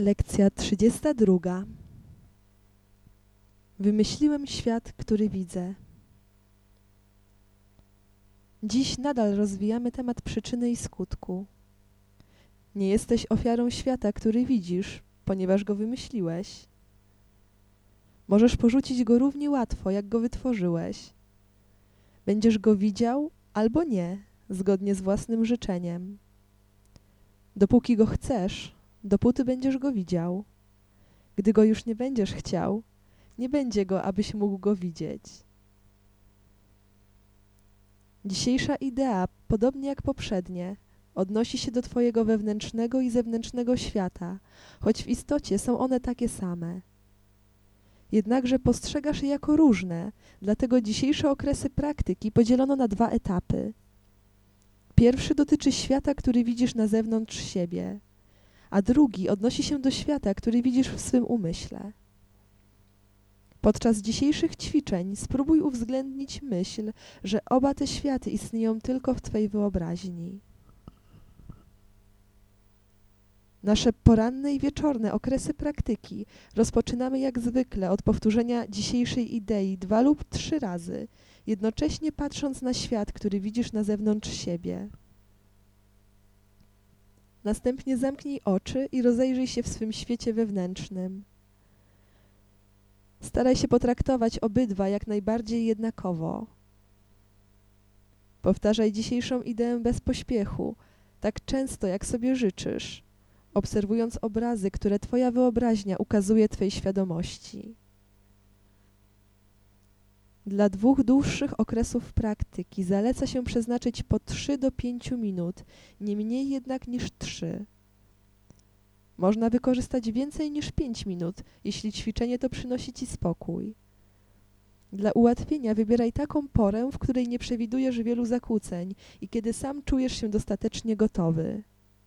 Lekcja 32. Wymyśliłem świat, który widzę. Dziś nadal rozwijamy temat przyczyny i skutku. Nie jesteś ofiarą świata, który widzisz, ponieważ go wymyśliłeś. Możesz porzucić go równie łatwo, jak go wytworzyłeś. Będziesz go widział albo nie, zgodnie z własnym życzeniem. Dopóki go chcesz, dopóty będziesz go widział. Gdy go już nie będziesz chciał, nie będzie go, abyś mógł go widzieć. Dzisiejsza idea, podobnie jak poprzednie, odnosi się do twojego wewnętrznego i zewnętrznego świata, choć w istocie są one takie same. Jednakże postrzegasz je jako różne, dlatego dzisiejsze okresy praktyki podzielono na 2 etapy. Pierwszy dotyczy świata, który widzisz na zewnątrz siebie, a drugi odnosi się do świata, który widzisz w swym umyśle. Podczas dzisiejszych ćwiczeń spróbuj uwzględnić myśl, że oba te światy istnieją tylko w twej wyobraźni. Nasze poranne i wieczorne okresy praktyki rozpoczynamy jak zwykle od powtórzenia dzisiejszej idei 2 lub 3 razy, jednocześnie patrząc na świat, który widzisz na zewnątrz siebie. Następnie zamknij oczy i rozejrzyj się w swym świecie wewnętrznym. Staraj się potraktować obydwa jak najbardziej jednakowo. Powtarzaj dzisiejszą ideę bez pośpiechu, tak często jak sobie życzysz, obserwując obrazy, które twoja wyobraźnia ukazuje twej świadomości. Dla 2 dłuższych okresów praktyki zaleca się przeznaczyć po 3 do 5 minut, nie mniej jednak niż 3. Można wykorzystać więcej niż 5 minut, jeśli ćwiczenie to przynosi ci spokój. Dla ułatwienia wybieraj taką porę, w której nie przewidujesz wielu zakłóceń i kiedy sam czujesz się dostatecznie gotowy.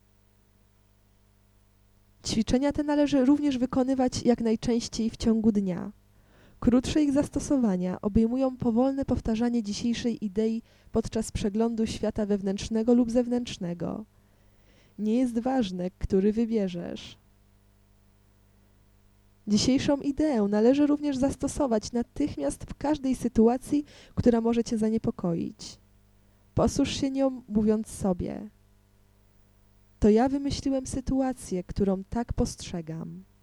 Ćwiczenia te należy również wykonywać jak najczęściej w ciągu dnia. Krótsze ich zastosowania obejmują powolne powtarzanie dzisiejszej idei podczas przeglądu świata wewnętrznego lub zewnętrznego. Nie jest ważne, który wybierzesz. Dzisiejszą ideę należy również zastosować natychmiast w każdej sytuacji, która może cię zaniepokoić. Posłuż się nią, mówiąc sobie: to ja wymyśliłem sytuację, którą tak postrzegam.